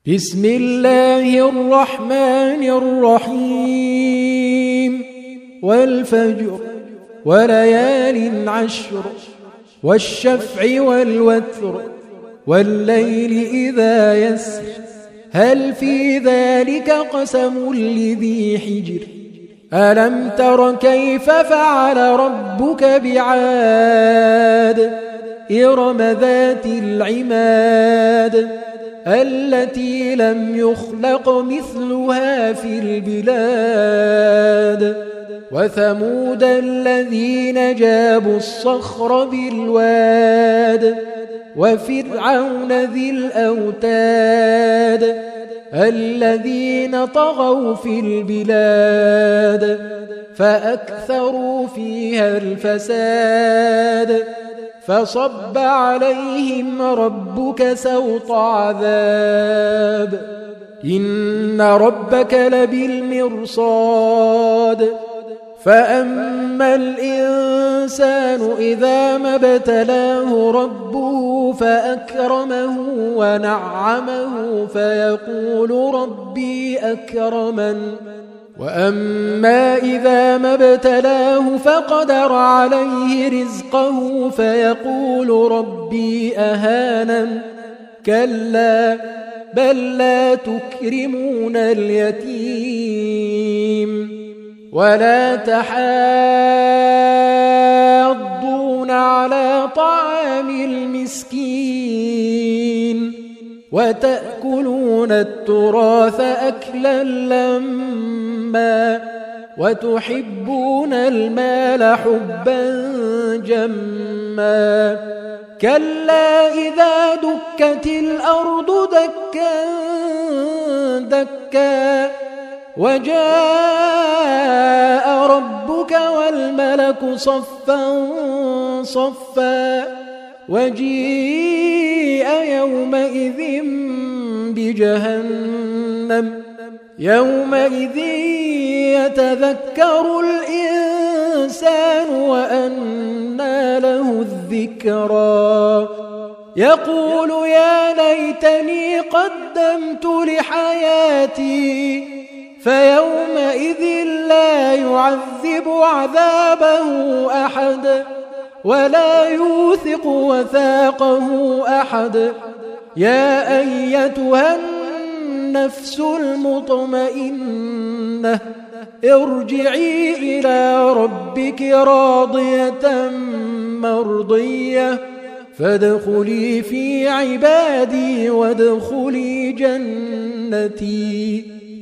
بسم الله الرحمن الرحيم والفجر وليال عشر والشفع والوتر والليل إذا يسر هل في ذلك قسم لذي حجر ألم تر كيف فعل ربك بعاد إرم ذات العماد التي لم يخلق مثلها في البلاد وثمود الذين جابوا الصخر بالواد وفرعون ذي الأوتاد الذين طغوا في البلاد فأكثروا فيها الفساد فصب عليهم ربك سوط عذاب إن ربك لبالمرصاد فأما الإنسان إذا ما ابتلاه ربه فأكرمه ونعمه فيقول ربي أكرمن وأما إذا ما ابتلاه فقدر عليه رزقه فيقول ربي أهانن كلا بل لا تكرمون اليتيم ولا تحاضون على طعام المسكين وتأكلون التراث أكلا لما وتحبون المال حبا جما كلا إذا دكت الأرض دكا دكا وجاء ربك والملك صفا صفا وجيء يومئذ بجهنم يومئذ يتذكر الإنسان وأنى له الذكرى يقول يا ليتني قدمت لحياتي فيومئذ لا يعذب عذابه أحد ولا يوثق وثاقه أحد يا أيتها النفس المطمئنة ارجعي إلى ربك راضية مرضية فادخلي في عبادي وادخلي جنتي